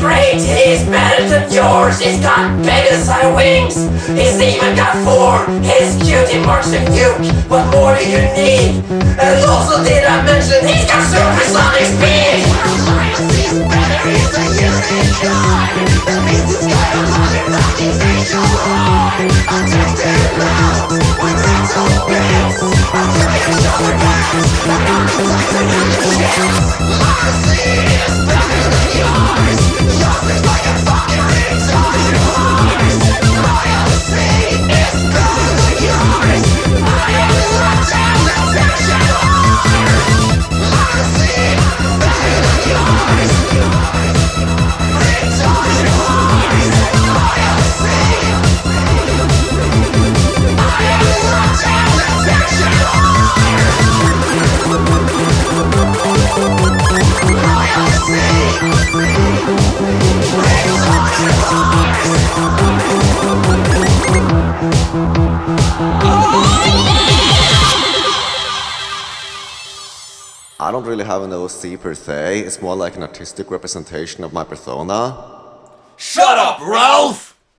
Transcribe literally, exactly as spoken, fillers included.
great, he's better than yours. He's got Pegasus wings, he's even got four. His cutie marks the Duke, what more do you need? And also did I mention he's got supersonic speed? He's better, he's a unicorn. That means he's got a hundred thousand angel heart. I'm tasting loud with mental bits. I'm taking shoulder pads, I'm not protecting in the shit. Mercy is better than yours. Yours is like a fucking retard yours. Loyalty is better than yours. I am such a protection heart. Mercy better than yours. Retard yours. Loyalty. I am such a protection heart. I don't really have an O C per se, it's more like an artistic representation of my persona. Shut up, Ralph!